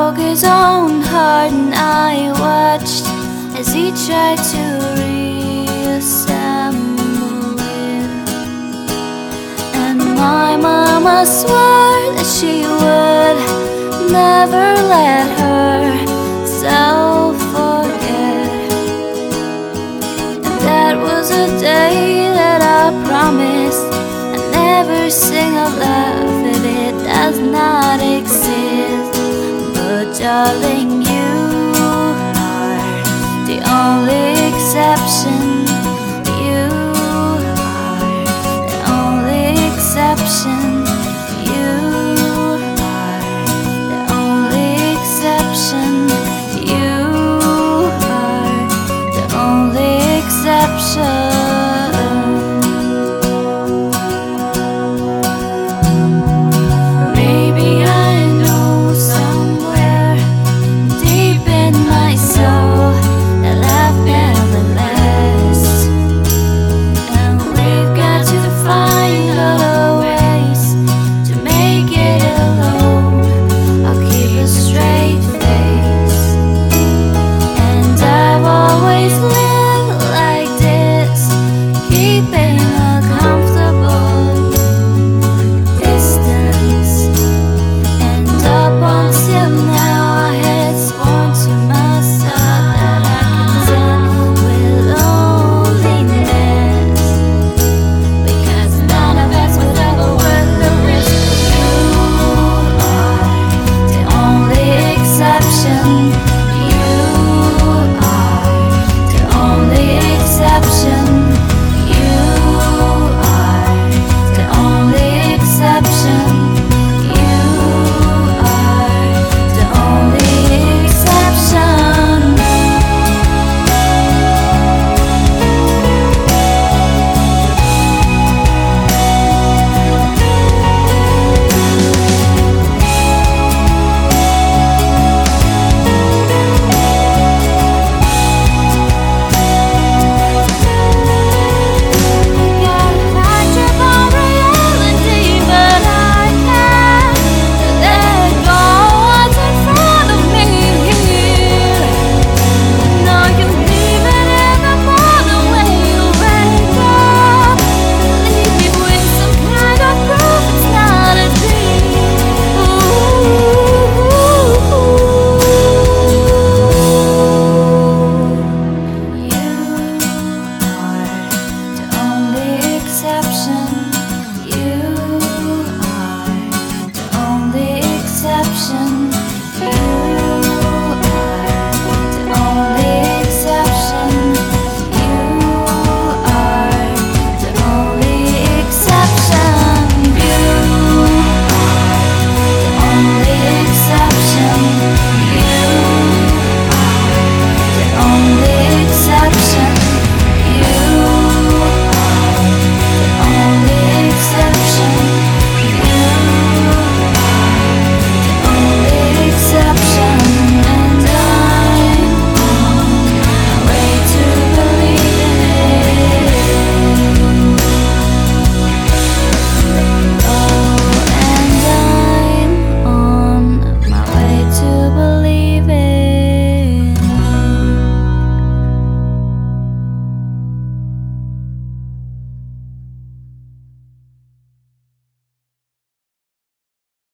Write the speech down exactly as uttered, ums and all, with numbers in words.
broke his own heart, and I watched as he tried to reassemble it. And my mama swore that she would never let herself forget. And that was a day that I promised I'd never sing of love if it does not exist. But darling, you are the only exception.